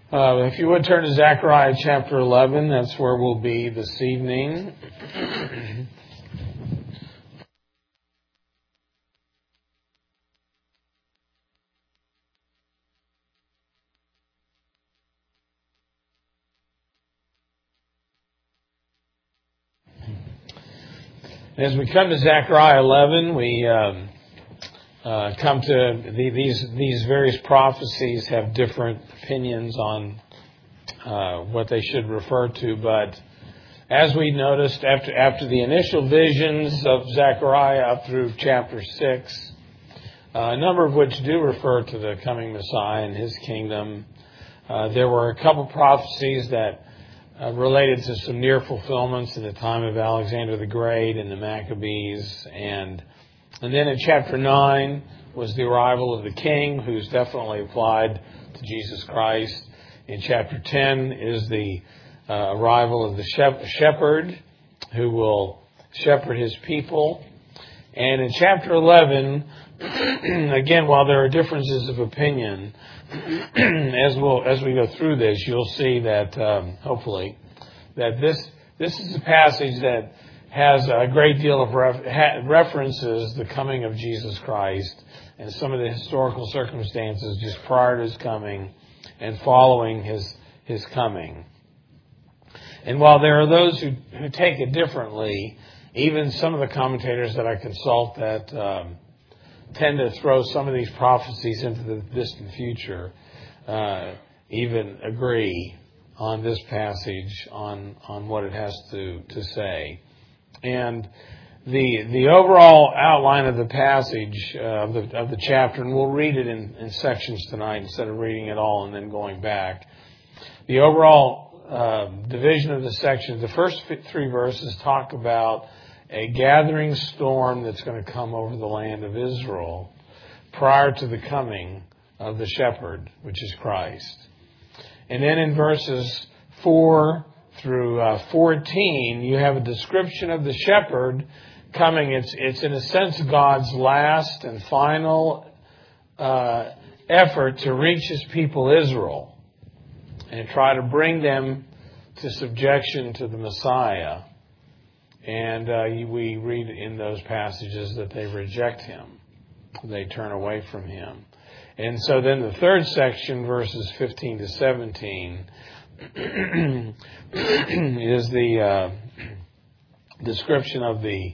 If you would turn to Zechariah chapter 11, that's where we'll be this evening. As we come to Zechariah 11, we come to these various prophecies have different opinions on what they should refer to, but as we noticed after the initial visions of Zechariah up through chapter 6, a number of which do refer to the coming Messiah and his kingdom, there were a couple prophecies that related to some near fulfillments in the time of Alexander the Great and the Maccabees, and then in chapter 9 was the arrival of the king, who's definitely applied to Jesus Christ. In chapter 10 is the arrival of the shepherd, who will shepherd his people. And in chapter 11, again, while there are differences of opinion, as we go through this, you'll see that hopefully that this is a passage that has a great deal of references the coming of Jesus Christ and some of the historical circumstances just prior to his coming and following his coming. And while there are those who take it differently, even some of the commentators that I consult that tend to throw some of these prophecies into the distant future, even agree on this passage, on what it has to say. And the overall outline of the passage of the chapter, and we'll read it in sections tonight instead of reading it all and then going back. The overall division of the section, the first 3 verses talk about a gathering storm that's going to come over the land of Israel prior to the coming of the shepherd, which is Christ. And then in verses 4 through 14, you have a description of the shepherd coming. It's in a sense God's last and final effort to reach his people Israel and try to bring them to subjection to the Messiah. And we read in those passages that they reject him. They turn away from him. And so then the third section, verses 15 to 17, is the description of the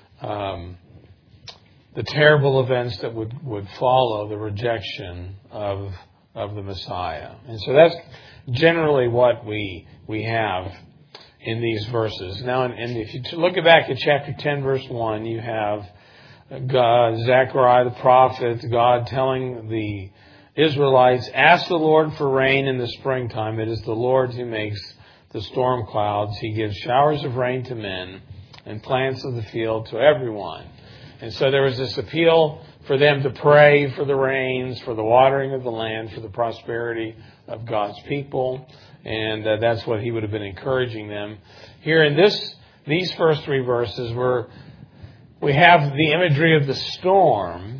terrible events that would follow the rejection of the Messiah. And so that's generally what we have in these verses. Now, and if you look back at chapter 10, verse 1, you have Zechariah the prophet, God telling the Israelites, ask the Lord for rain in the springtime. It is the Lord who makes the storm clouds. He gives showers of rain to men and plants of the field to everyone. And so there was this appeal for them to pray for the rains, for the watering of the land, for the prosperity of God's people. And that's what he would have been encouraging them. Here in these first 3 verses, we have the imagery of the storm.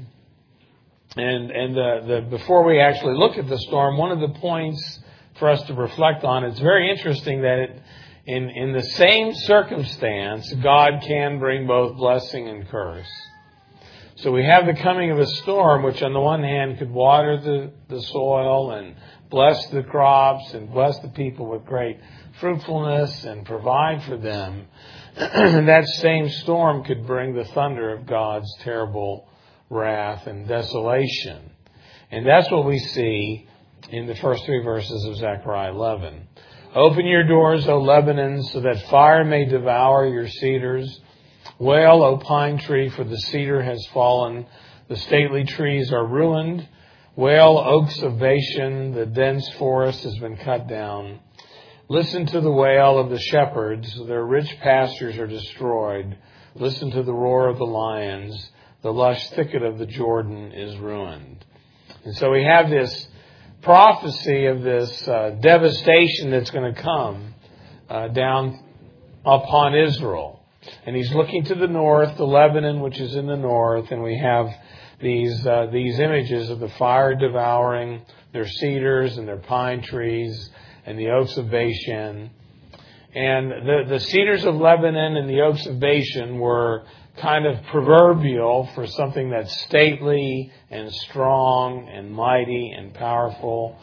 And before we actually look at the storm, one of the points for us to reflect on, it's very interesting that in the same circumstance, God can bring both blessing and curse. So we have the coming of a storm, which on the one hand could water the soil and bless the crops and bless the people with great fruitfulness and provide for them. That same storm could bring the thunder of God's terrible wrath and desolation. And that's what we see in the first 3 verses of Zechariah 11. Open your doors, O Lebanon, so that fire may devour your cedars. Wail, O pine tree, for the cedar has fallen. The stately trees are ruined. Wail, oaks of Bashan, the dense forest has been cut down. Listen to the wail of the shepherds. Their rich pastures are destroyed. Listen to the roar of the lions. The lush thicket of the Jordan is ruined. And so we have this prophecy of this devastation that's going to come down upon Israel. And he's looking to the north, the Lebanon, which is in the north, and we have these images of the fire devouring their cedars and their pine trees and the oaks of Bashan. And the cedars of Lebanon and the oaks of Bashan were kind of proverbial for something that's stately and strong and mighty and powerful.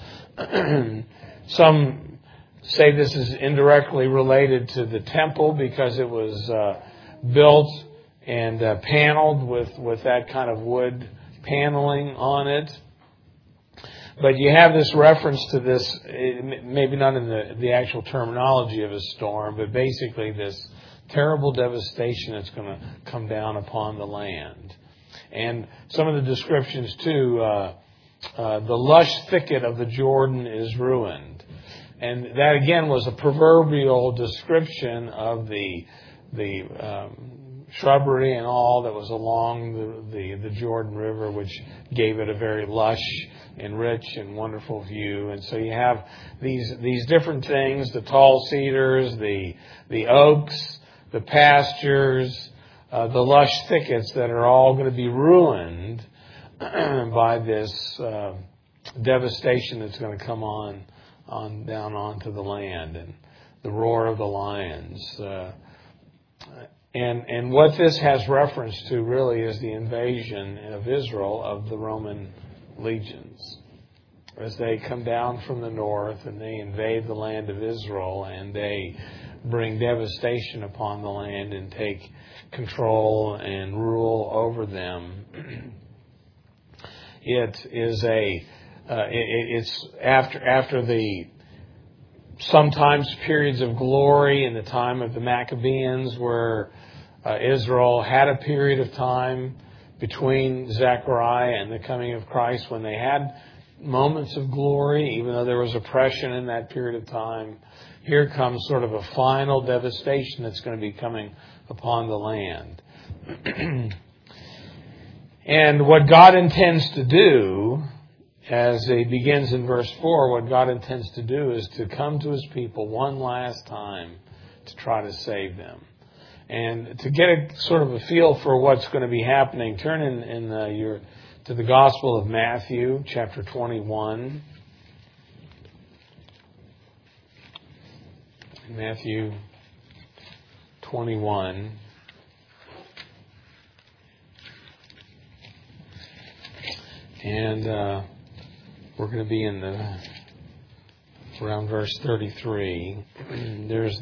Some say this is indirectly related to the temple because it was built and paneled with that kind of wood paneling on it. But you have this reference to this, maybe not in the actual terminology of a storm, but basically this terrible devastation that's going to come down upon the land. And some of the descriptions too, the lush thicket of the Jordan is ruined. And that again was a proverbial description of the shrubbery and all that was along the Jordan River, which gave it a very lush and rich and wonderful view. And so you have these different things, the tall cedars, the oaks, the pastures, the lush thickets that are all going to be ruined by this devastation that's going to come on down onto the land, and the roar of the lions. And what this has reference to really is the invasion of Israel of the Roman legions. As they come down from the north and they invade the land of Israel and they bring devastation upon the land and take control and rule over them. It is it's after the sometimes periods of glory in the time of the Maccabees where Israel had a period of time between Zechariah and the coming of Christ when they had moments of glory, even though there was oppression in that period of time. Here comes sort of a final devastation that's going to be coming upon the land. And what God intends to do, as he begins in verse 4, what God intends to do is to come to his people one last time to try to save them. And to get a sort of a feel for what's going to be happening, turn to the Gospel of Matthew, chapter 21. Matthew 21. And we're going to be in around verse 33. There's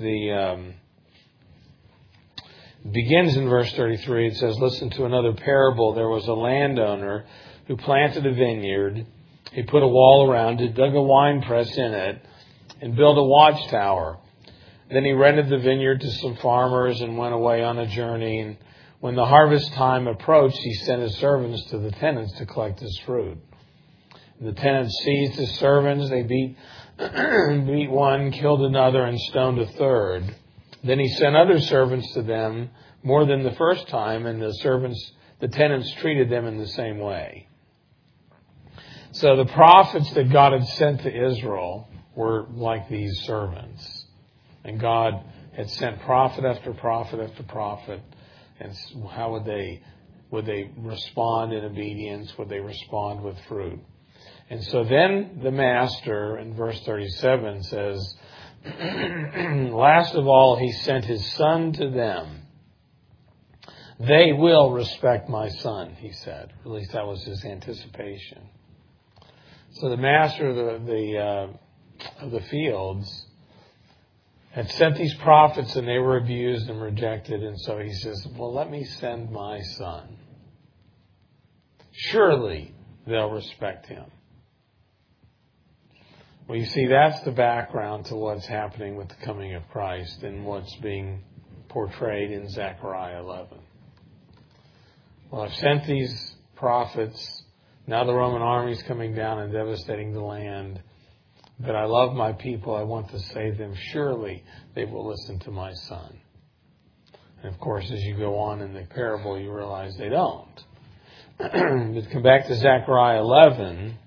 begins in verse 33. It says, "Listen to another parable. There was a landowner who planted a vineyard. He put a wall around it, dug a winepress in it, and built a watchtower. Then he rented the vineyard to some farmers and went away on a journey. And when the harvest time approached, he sent his servants to the tenants to collect his fruit. The tenants seized his servants. They beat one, killed another, and stoned a third. Then he sent other servants to them, more than the first time, and the tenants treated them in the same way." So the prophets that God had sent to Israel were like these servants. And God had sent prophet after prophet after prophet. And how would they respond in obedience? Would they respond with fruit? And so then the master in verse 37 says, "Last of all, he sent his son to them. They will respect my son," he said. Or at least that was his anticipation. So the master of the fields had sent these prophets and they were abused and rejected. And so he says, well, let me send my son. Surely they'll respect him. Well, you see, that's the background to what's happening with the coming of Christ and what's being portrayed in Zechariah 11. Well, I've sent these prophets. Now the Roman army is coming down and devastating the land. But I love my people. I want to save them. Surely they will listen to my son. And of course, as you go on in the parable, you realize they don't. But come back to Zechariah 11.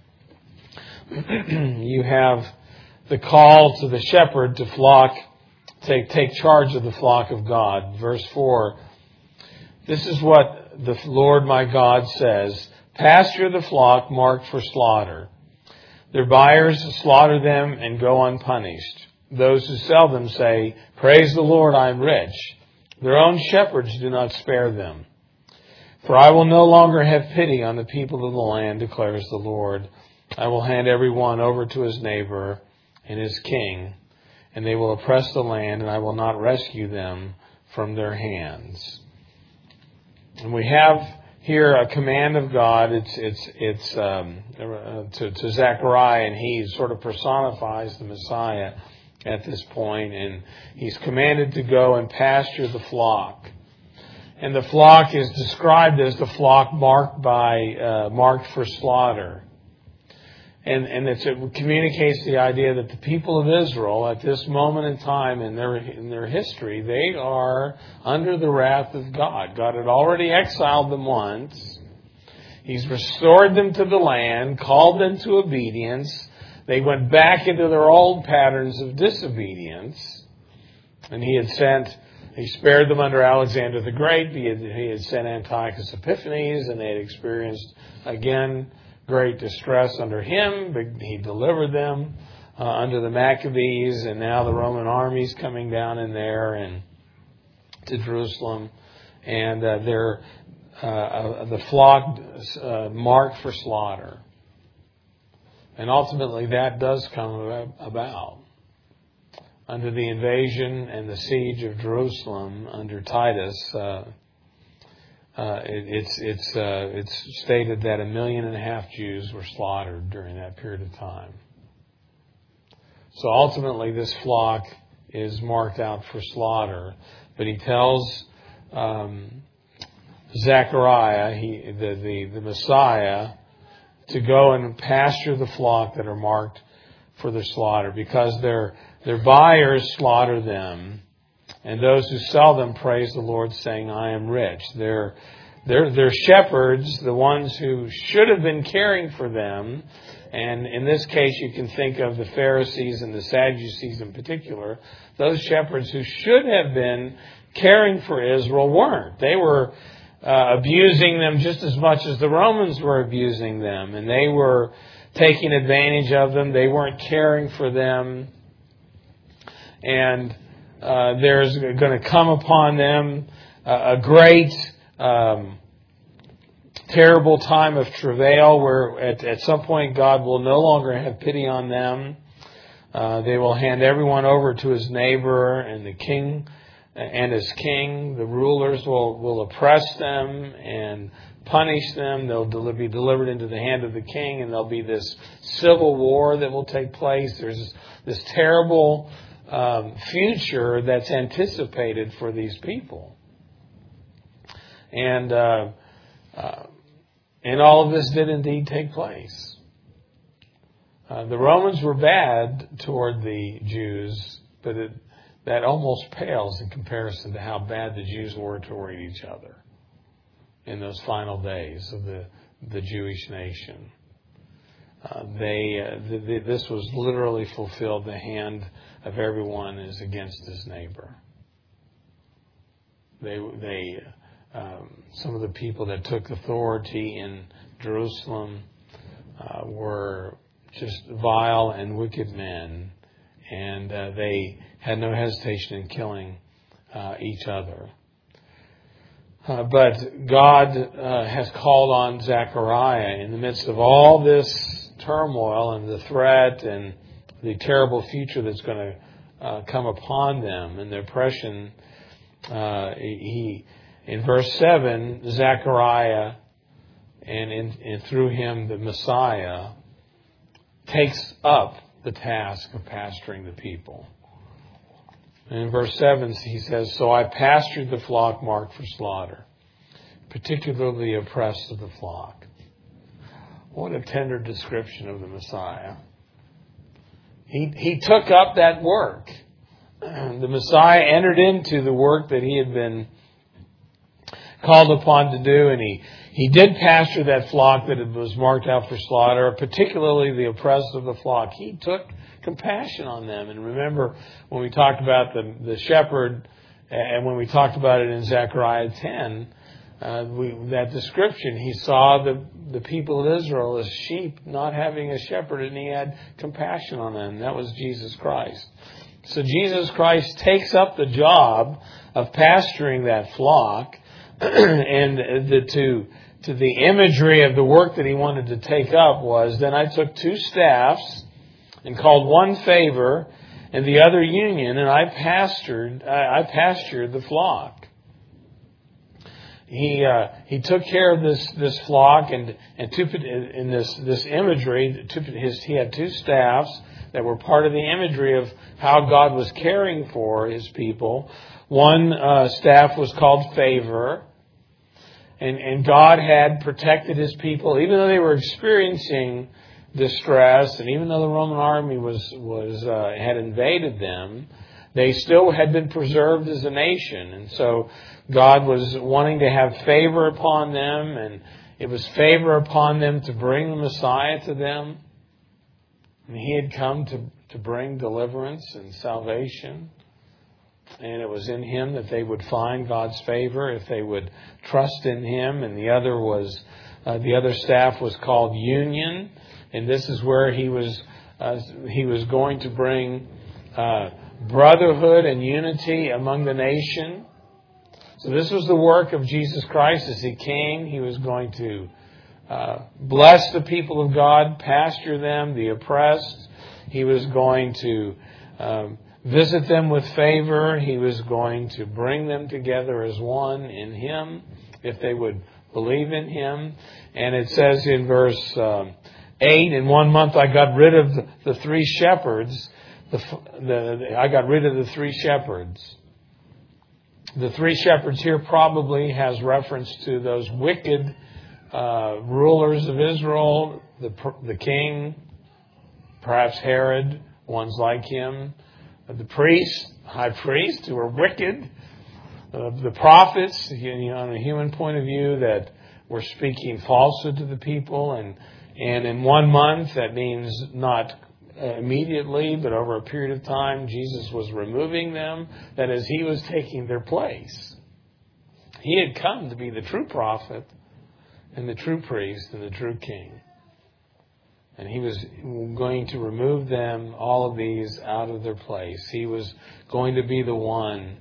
You have the call to the shepherd to take charge of the flock of God. Verse 4. This is what the Lord my God says, pasture the flock marked for slaughter. Their buyers slaughter them and go unpunished. Those who sell them say, praise the Lord, I am rich. Their own shepherds do not spare them. For I will no longer have pity on the people of the land, declares the Lord. I will hand every one over to his neighbor and his king, and they will oppress the land, and I will not rescue them from their hands. And we have here a command of God. It's to Zechariah, and he sort of personifies the Messiah at this point, and he's commanded to go and pasture the flock. And the flock is described as the flock marked for slaughter. And it communicates the idea that the people of Israel, at this moment in time in their history, they are under the wrath of God. God had already exiled them once. He's restored them to the land, called them to obedience. They went back into their old patterns of disobedience. And He spared them under Alexander the Great. He had sent Antiochus Epiphanes, and they had experienced, again, great distress under him. He delivered them under the Maccabees, and now the Roman army's coming down in there and to Jerusalem, and they're the flock marked for slaughter. And ultimately, that does come about under the invasion and the siege of Jerusalem under Titus. It's stated that 1.5 million Jews were slaughtered during that period of time. So ultimately, this flock is marked out for slaughter. But he tells Zechariah, the Messiah, to go and pasture the flock that are marked for the slaughter, because their buyers slaughter them. And those who sell them praise the Lord, saying, I am rich. They're shepherds, the ones who should have been caring for them. And in this case, you can think of the Pharisees and the Sadducees in particular. Those shepherds who should have been caring for Israel weren't. They were abusing them just as much as the Romans were abusing them. And they were taking advantage of them. They weren't caring for them. And there's going to come upon them a great, terrible time of travail where at some point God will no longer have pity on them. They will hand everyone over to his neighbor and the king and his king. The rulers will oppress them and punish them. They'll be delivered into the hand of the king, and there'll be this civil war that will take place. There's this terrible future that's anticipated for these people. And all of this did indeed take place. The Romans were bad toward the Jews, but that almost pales in comparison to how bad the Jews were toward each other in those final days of the Jewish nation. This was literally fulfilled. The hand of everyone is against his neighbor. Some of the people that took authority in Jerusalem were just vile and wicked men, and they had no hesitation in killing each other. But God has called on Zechariah in the midst of all this turmoil and the threat and the terrible future that's going to come upon them and the oppression. In verse 7, Zechariah and through him the Messiah takes up the task of pasturing the people. And in verse 7 he says, so I pastured the flock marked for slaughter, particularly oppressed of the flock. What a tender description of the Messiah. He took up that work. The Messiah entered into the work that he had been called upon to do, and he did pasture that flock that was marked out for slaughter, particularly the oppressed of the flock. He took compassion on them. And remember, when we talked about the shepherd, and when we talked about it in Zechariah 10, that description. He saw the people of Israel as sheep not having a shepherd, and he had compassion on them. That was Jesus Christ. So Jesus Christ takes up the job of pasturing that flock, and to the imagery of the work that he wanted to take up was, then I took 2 staffs and called one Favor and the other Union, and I pastured the flock. He took care of this flock, and in this imagery, he had 2 staffs that were part of the imagery of how God was caring for His people. One staff was called Favor, and God had protected His people, even though they were experiencing distress, and even though the Roman army had invaded them, they still had been preserved as a nation. And so God was wanting to have favor upon them, and it was favor upon them to bring the Messiah to them. And He had come to bring deliverance and salvation. And it was in Him that they would find God's favor if they would trust in Him. And the other staff was called Union, and this is where He was going to bring brotherhood and unity among the nation. So this was the work of Jesus Christ as He came. He was going to bless the people of God, pasture them, the oppressed. He was going to visit them with favor. He was going to bring them together as one in Him if they would believe in Him. And it says in verse 8, in 1 month I got rid of the 3 shepherds. I got rid of the 3 shepherds. The 3 shepherds here probably has reference to those wicked rulers of Israel, the king, perhaps Herod, ones like him, the priests, high priests who were wicked, the prophets, on a human point of view, that were speaking falsehood to the people, and in 1 month, that means not immediately, but over a period of time, Jesus was removing them. That is, He was taking their place. He had come to be the true prophet and the true priest and the true king. And He was going to remove them, all of these, out of their place. He was going to be the one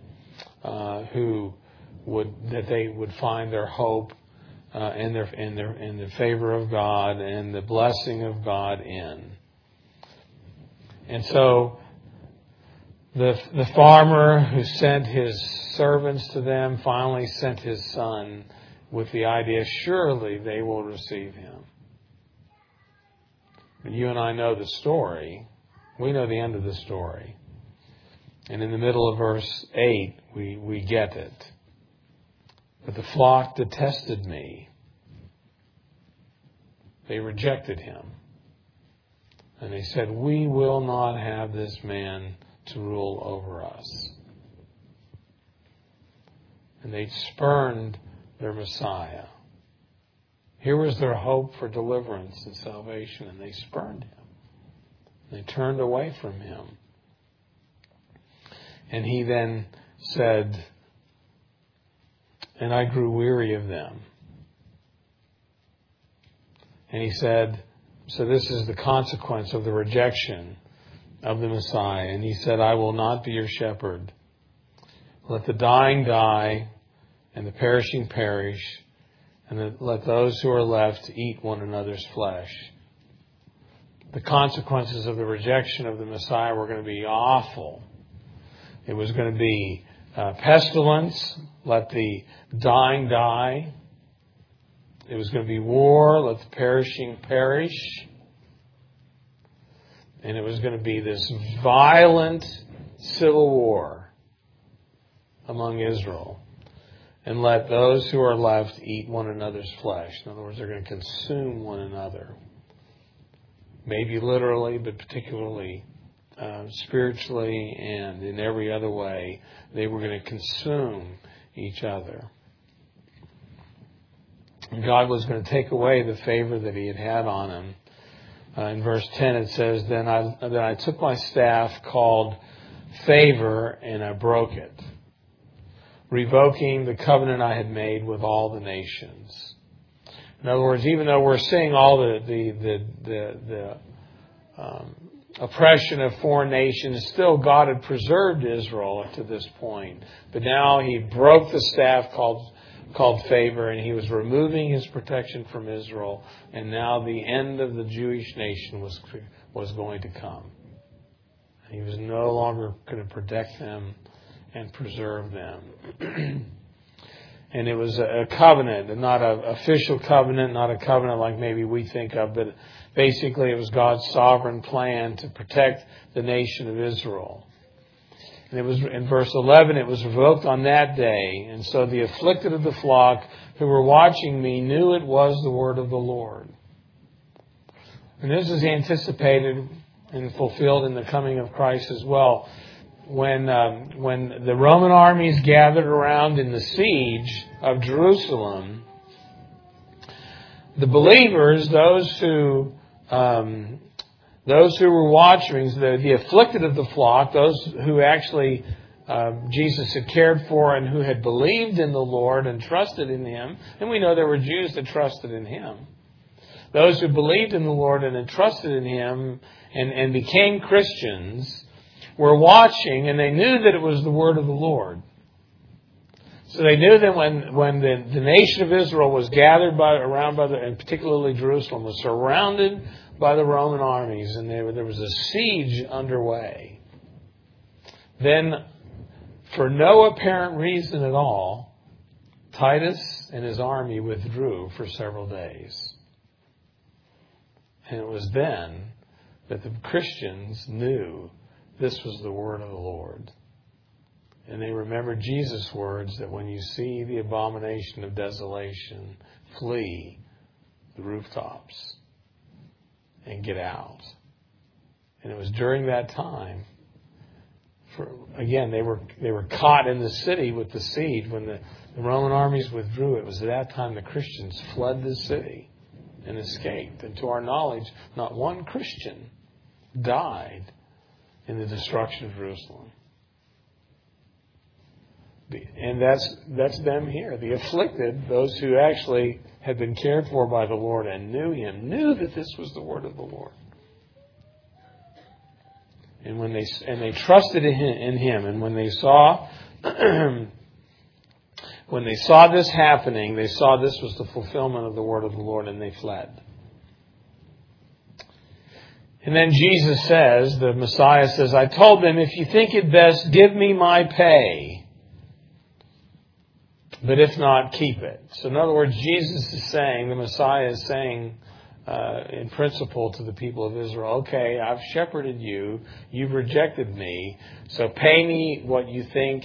that they would find their hope and the favor of God and the blessing of God in. And so the farmer who sent his servants to them finally sent his son with the idea, surely they will receive him. And you and I know the story. We know the end of the story. And in the middle of verse 8, we get it. But the flock detested me. They rejected him. And they said, we will not have this man to rule over us. And they spurned their Messiah. Here was their hope for deliverance and salvation, and they spurned him. They turned away from him. And he then said, and I grew weary of them. And he said, so this is the consequence of the rejection of the Messiah. And he said, I will not be your shepherd. Let the dying die and the perishing perish, and let those who are left eat one another's flesh. The consequences of the rejection of the Messiah were going to be awful. It was going to be pestilence, let the dying die. It was going to be war, let the perishing perish. And it was going to be this violent civil war among Israel. And let those who are left eat one another's flesh. In other words, they're going to consume one another. Maybe literally, but particularly spiritually and in every other way. They were going to consume each other. And God was going to take away the favor that He had on him. In verse 10 it says, Then I took my staff called Favor and I broke it. revoking the covenant I had made with all the nations. In other words, even though we're seeing all the oppression of foreign nations, still God had preserved Israel up to this point. But now He broke the staff called favor, and He was removing His protection from Israel, and now the end of the Jewish nation was going to come. He was no longer going to protect them and preserve them. And it was a covenant, not an official covenant, not a covenant like maybe we think of, but basically it was God's sovereign plan to protect the nation of Israel. And it was in verse 11, it was revoked on that day. And so the afflicted of the flock who were watching me knew it was the word of the Lord. And this is anticipated and fulfilled in the coming of Christ as well. When the Roman armies gathered around in the siege of Jerusalem, the believers, those who were watching, the afflicted of the flock, those who actually Jesus had cared for and who had believed in the Lord and trusted in Him, and we know there were Jews that trusted in Him. Those who believed in the Lord and had trusted in Him and became Christians were watching, and they knew that it was the word of the Lord. So they knew that when the nation of Israel was gathered and particularly Jerusalem, was surrounded by the Roman armies, and there was a siege underway, then, for no apparent reason at all, Titus and his army withdrew for several days. And it was then that the Christians knew this was the word of the Lord. And they remembered Jesus' words that when you see the abomination of desolation, flee the rooftops and get out. And it was during that time, they were caught in the city with the siege. When the Roman armies withdrew, it was at that time the Christians fled the city and escaped. And to our knowledge, not one Christian died in the destruction of Jerusalem. And that's them here. The afflicted, those who actually had been cared for by the Lord and knew Him, knew that this was the word of the Lord. And when they trusted in Him, and when they saw this happening, they saw this was the fulfillment of the word of the Lord, and they fled. And then Jesus says, the Messiah says, I told them, if you think it best, give me my pay. But if not, keep it. So in other words, Jesus is saying, the Messiah is saying, in principle to the people of Israel, okay, I've shepherded you, you've rejected me, so pay me what you think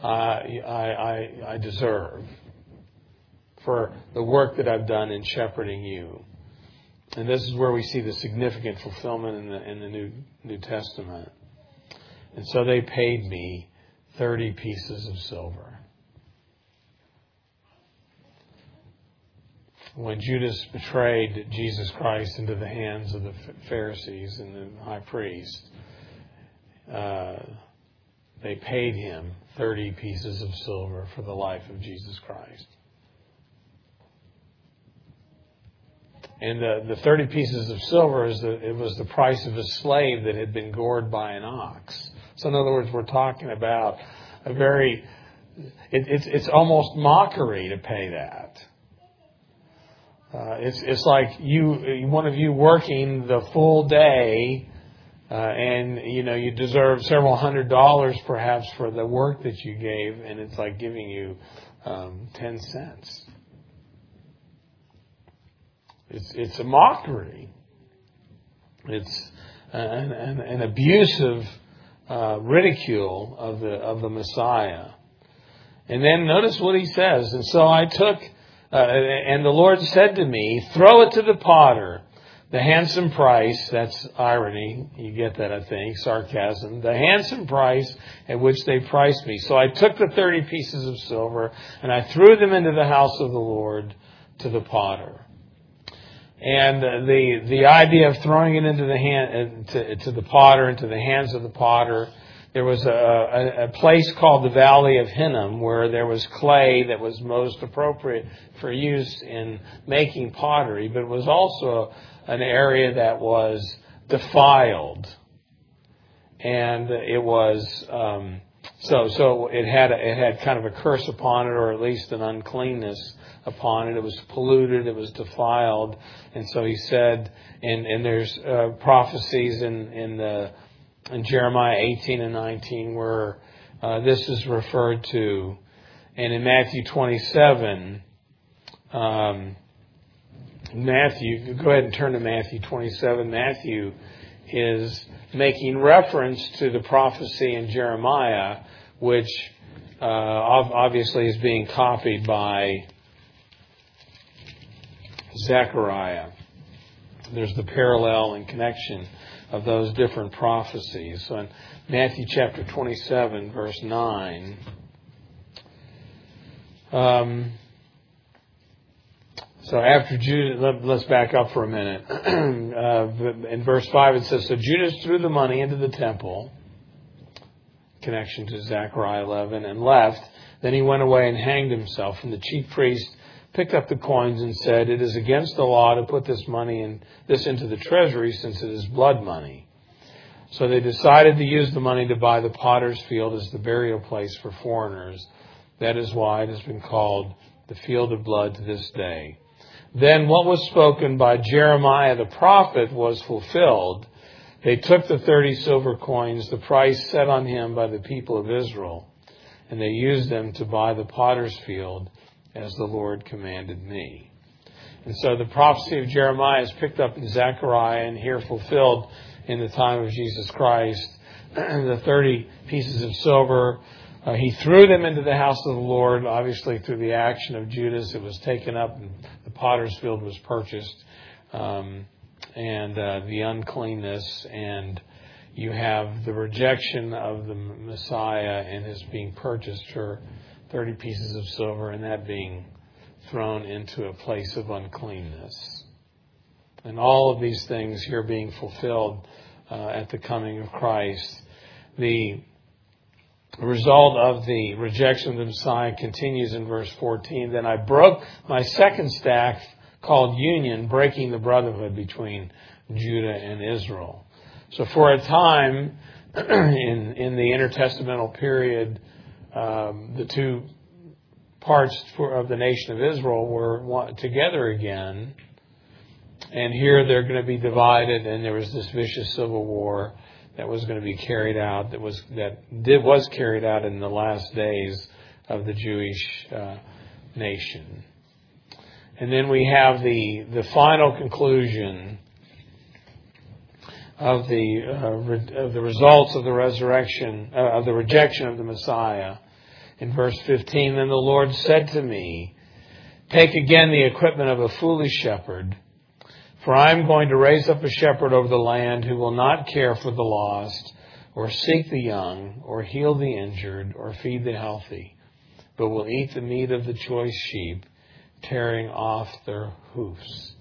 I deserve for the work that I've done in shepherding you. And this is where we see the significant fulfillment in the New Testament. And so they paid me 30 pieces of silver. When Judas betrayed Jesus Christ into the hands of the Pharisees and the high priest, they paid him 30 pieces of silver for the life of Jesus Christ. And the 30 pieces of silver it was the price of a slave that had been gored by an ox. So in other words, we're talking about it's almost mockery to pay that. It's like one of you working the full day, and you deserve several $100s perhaps for the work that you gave, and it's like giving you 10 cents. It's a mockery. It's an abusive ridicule of the Messiah. And then notice what he says. And so I took, and the Lord said to me, throw it to the potter. The handsome price, that's irony, you get that I think, sarcasm. The handsome price at which they priced me. So I took the 30 pieces of silver and I threw them into the house of the Lord to the potter. And the idea of throwing it into the hand to the potter, into the hands of the potter, there was a place called the Valley of Hinnom where there was clay that was most appropriate for use in making pottery, but it was also an area that was defiled. And it was, so it had kind of a curse upon it, or at least an uncleanness upon it. It was polluted, it was defiled. And so he said, and there's prophecies in Jeremiah 18 and 19 where this is referred to. And in Matthew 27, Matthew, go ahead and turn to Matthew 27. Matthew is making reference to the prophecy in Jeremiah, which obviously is being copied by Zechariah. There's the parallel and connection of those different prophecies. So in Matthew chapter 27, verse 9, so after Judas, let's back up for a minute. In verse 5 it says, so Judas threw the money into the temple, connection to Zechariah 11, and left. Then he went away and hanged himself. And the chief priest picked up the coins and said, it is against the law to put this money into the treasury, since it is blood money. So they decided to use the money to buy the potter's field as the burial place for foreigners. That is why it has been called the field of blood to this day. Then what was spoken by Jeremiah the prophet was fulfilled. They took the 30 silver coins, the price set on him by the people of Israel, and they used them to buy the potter's field as the Lord commanded me. And so the prophecy of Jeremiah is picked up in Zechariah and here fulfilled in the time of Jesus Christ. The 30 pieces of silver, he threw them into the house of the Lord. Obviously, through the action of Judas, it was taken up and the potter's field was purchased. And the uncleanness, and you have the rejection of the Messiah and his being purchased for 30 pieces of silver, and that being thrown into a place of uncleanness. And all of these things here being fulfilled at the coming of Christ. The result of the rejection of the Messiah continues in verse 14. Then I broke my second staff called union, breaking the brotherhood between Judah and Israel. So for a time in the intertestamental period, the two parts of the nation of Israel were together again. And here they're going to be divided, and there was this vicious civil war that was going to be carried out, that was carried out in the last days of the Jewish nation. And then we have the final conclusion of the results of the resurrection, of the rejection of the Messiah. In verse 15, then the Lord said to me, take again the equipment of a foolish shepherd, for I am going to raise up a shepherd over the land who will not care for the lost, or seek the young, or heal the injured, or feed the healthy, but will eat the meat of the choice sheep, tearing off their hoofs.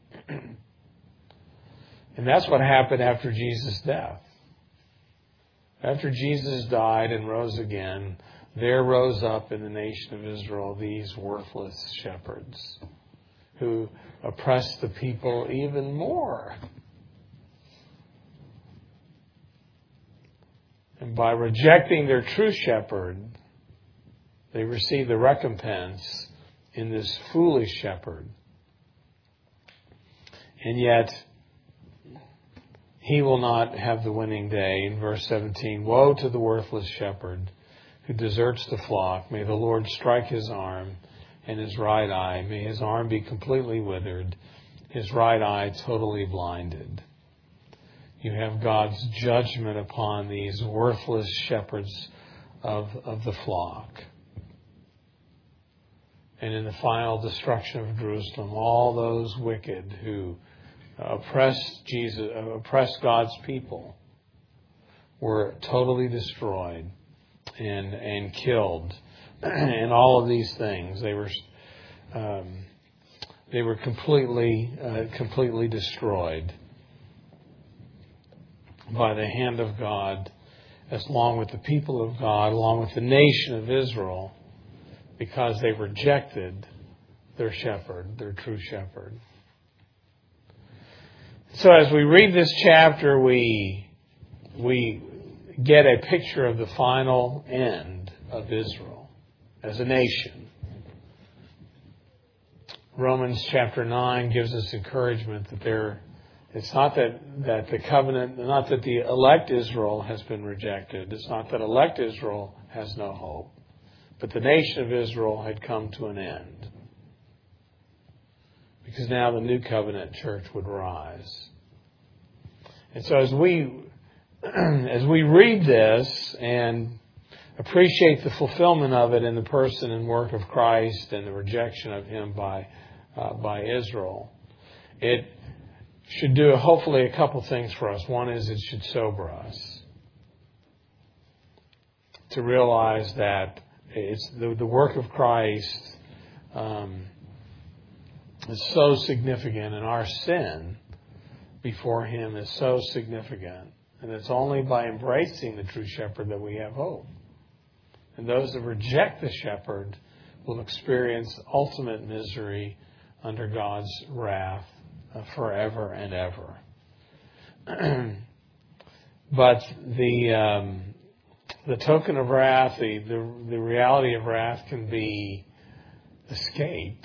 And that's what happened after Jesus' death. After Jesus died and rose again, there rose up in the nation of Israel these worthless shepherds who oppressed the people even more. And by rejecting their true shepherd, they received the recompense in this foolish shepherd. And yet, he will not have the winning day. In verse 17, woe to the worthless shepherd who deserts the flock. May the Lord strike his arm and his right eye. May his arm be completely withered, his right eye totally blinded. You have God's judgment upon these worthless shepherds of the flock. And in the final destruction of Jerusalem, all those wicked who oppressed God's people were totally destroyed and killed. And all of these things, they were completely destroyed by the hand of God along with the people of God, along with the nation of Israel, because they rejected their shepherd, their true shepherd. So as we read this chapter, we get a picture of the final end of Israel as a nation. Romans chapter 9 gives us encouragement that it's not that the covenant, not that the elect Israel has been rejected. It's not that elect Israel has no hope. But the nation of Israel had come to an end. Because now the new covenant church would rise. And so as we read this and appreciate the fulfillment of it in the person and work of Christ and the rejection of Him by Israel, it should do hopefully a couple things for us. One is it should sober us to realize that it's the work of Christ is so significant, and our sin before Him is so significant. And it's only by embracing the true shepherd that we have hope. And those that reject the shepherd will experience ultimate misery under God's wrath forever and ever. But the token of wrath, the reality of wrath can be escaped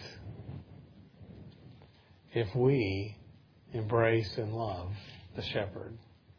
if we embrace and love the shepherd.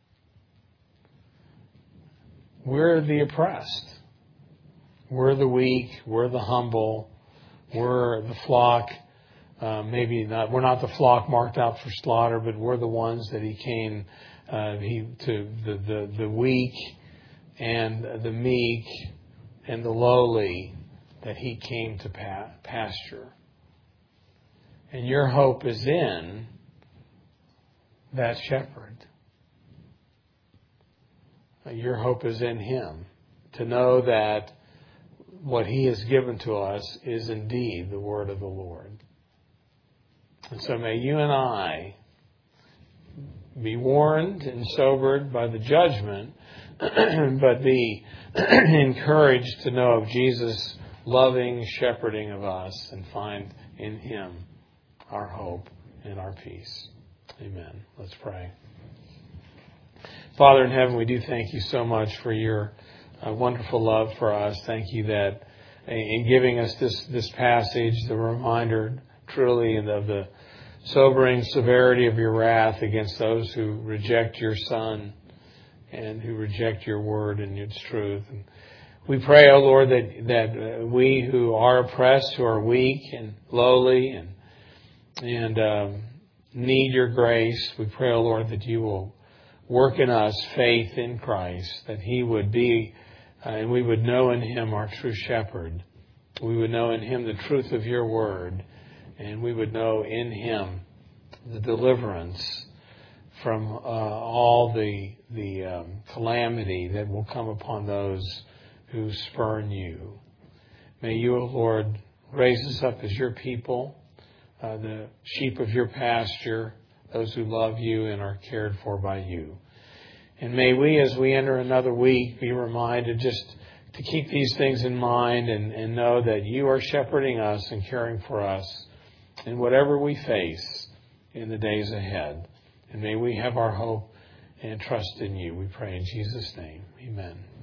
We're the oppressed. We're the weak. We're the humble. We're the flock. Maybe not. We're not the flock marked out for slaughter, but we're the ones that He came to the weak and the meek and the lowly that He came to pasture. And your hope is in that shepherd. Your hope is in Him. To know that what He has given to us is indeed the word of the Lord. And so may you and I be warned and sobered by the judgment, but be encouraged to know of Jesus' loving shepherding of us and find in Him our hope and our peace. Amen. Let's pray. Father in heaven, we do thank You so much for Your wonderful love for us. Thank You that in giving us this passage, the reminder truly of the sobering severity of Your wrath against those who reject Your Son and who reject Your word and its truth. And we pray, O Lord, that we who are oppressed, who are weak and lowly and need Your grace, we pray, O Lord, that You will work in us faith in Christ, that He would be, and we would know in Him our true shepherd. We would know in Him the truth of Your word, and we would know in Him the deliverance from all the calamity that will come upon those who spurn You. May You, O Lord, raise us up as Your people, the sheep of Your pasture, those who love You and are cared for by You. And may we, as we enter another week, be reminded just to keep these things in mind and know that You are shepherding us and caring for us in whatever we face in the days ahead. And may we have our hope and trust in You. We pray in Jesus' name. Amen.